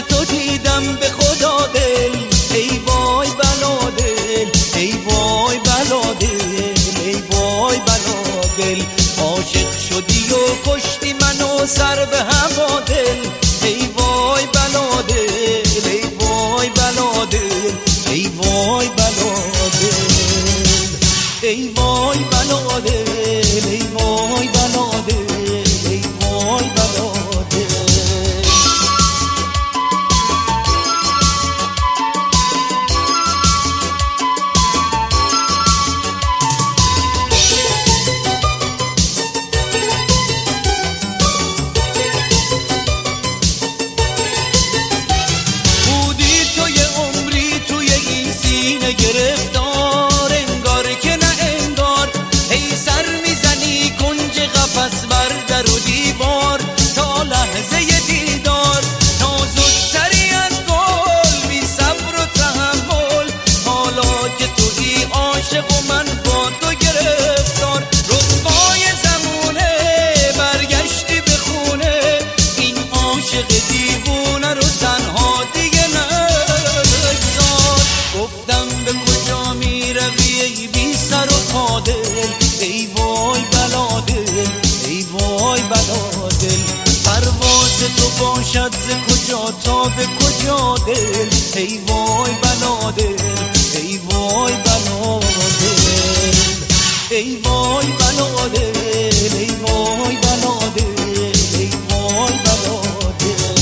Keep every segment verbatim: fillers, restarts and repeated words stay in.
تو دیدم به خدا دل، ای وای بلا دل، ای وای بلا دل، ای وای بلا دل. عاشق شدی و کشتی منو سر به هوا دل، ای وای بلا دل، ای وای بلا دل، ای وای بلا دل، ای وای بلا دل، ای وای بلا دل، ای وای بلا دل. گرفتار انگار که نه انگار، ای سر میزنی کنج قفس بر در و دیوار تا لحظه دیدار. نازکتری از گل بی صبر و تحمل، حالا که تویی عاشق و من با تو گرفتار. رسوای زمونه برگشتی به خونه، این عاشق دیوونه رو تنها دیگه نگذار. گفتم به کجا می روی ای بی سر و پا دل، ای وای بلا دل، ای وای بلا دل. پرواز تو باشد ز کجا تا به کجا دل، ای وای بلا دل، ای وای بلا دل، ای وای بلا دل، ای وای بلا دل، ای وای بلا دل.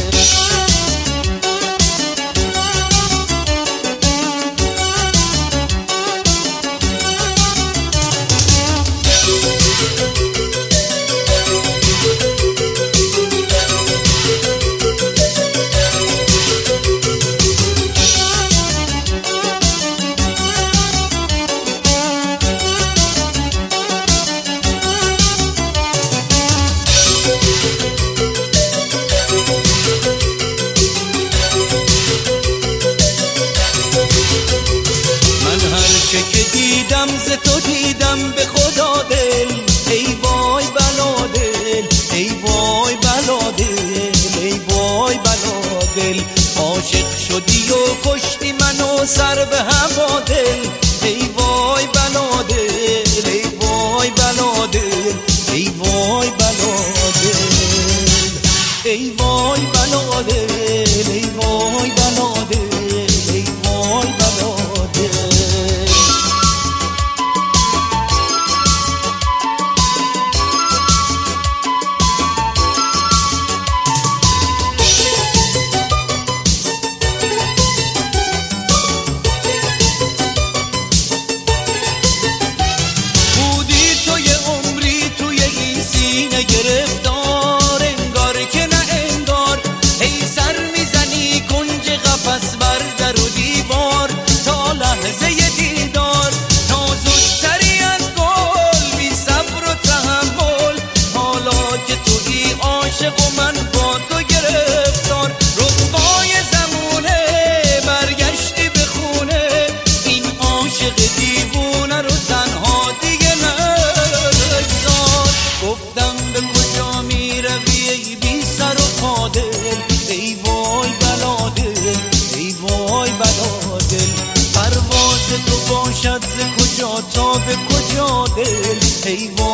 که دیدم ز تو دیدم به خدا دل، ای وای بلا دل، ای وای بلا دل، ای وای بلا دل. عاشق شدی و کشتی منو سر به هوا دل، ای وای بلا دل، ای وای بلا دل، ای وای بلا دل، ای وای بلا دل، ای وای بلا دل، ای وای بلا دل. گرفتار انگار که نه انگار، ای سر میزنی کنج قفس بر در و دیوار تا لحظه دیدار. نازکتری از گل بی صبر و تحمل، حالا که تویی عاشق و من با تو گرفتار. رسوای زمونه برگشتی به خونه، این عاشق دیوونه رو تنها دیگه نگذار. گفتم به کجا می روی ای بی سر و پا دل، ای وای بلا دل، ای وای بلا دل. پرواز تو باشد ز کجا تا به کجا دل، ای وای